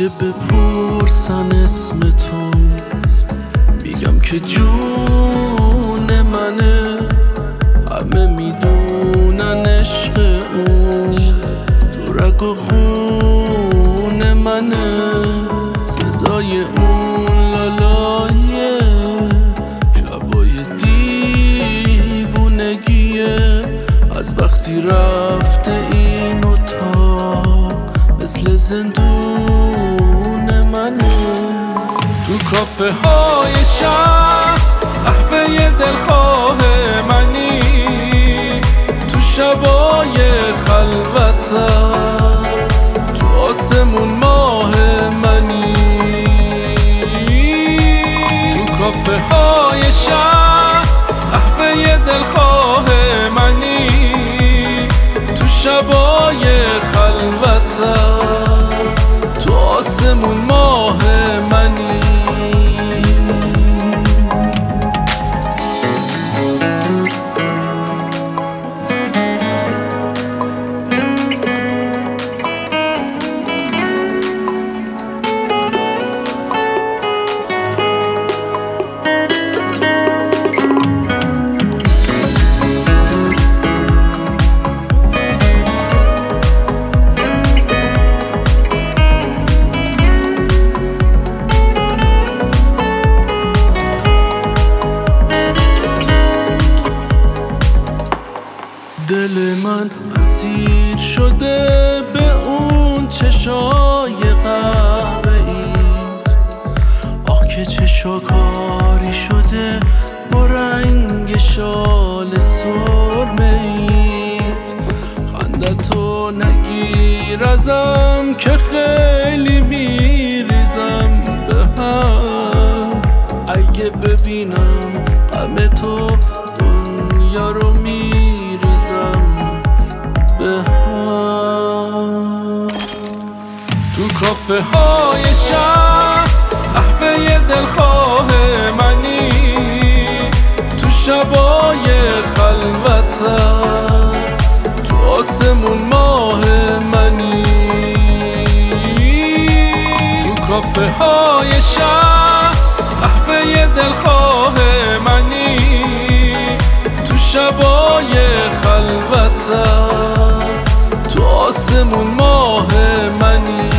اگه بپرسن اسم تو میگم که جون منه، همه میدونن عشق اون تو رگ و خون منه. صدای اون لالایه شبای دیوونگیه، از وقتی رفته این اتاق مثل زندون منه. تو کافه های شهر قهوه دلخواه منی، تو شبای خلوتم تو آسمون ماه منی. تو کافه های شهر قهوه دلخواه منی، تو شبای خلوتم تو آسمون ماه منی. دل من اسیر شده به اون چشای قهوه‌ای، آه که چشاکاری شده با رنگ شال سرمه‌ایت. خندتو نگیر ازم که خیلی میریزم به هم، اگه ببینم غم تو دنیا رو به هم. تو کافه های شهر قهوه دلخواه منی، تو شبای خلوتم تو آسمون ماه منی. تو کافه های شهر قهوه دلخواه منی، تو شبای خلوتم تو آسمون ماه منی.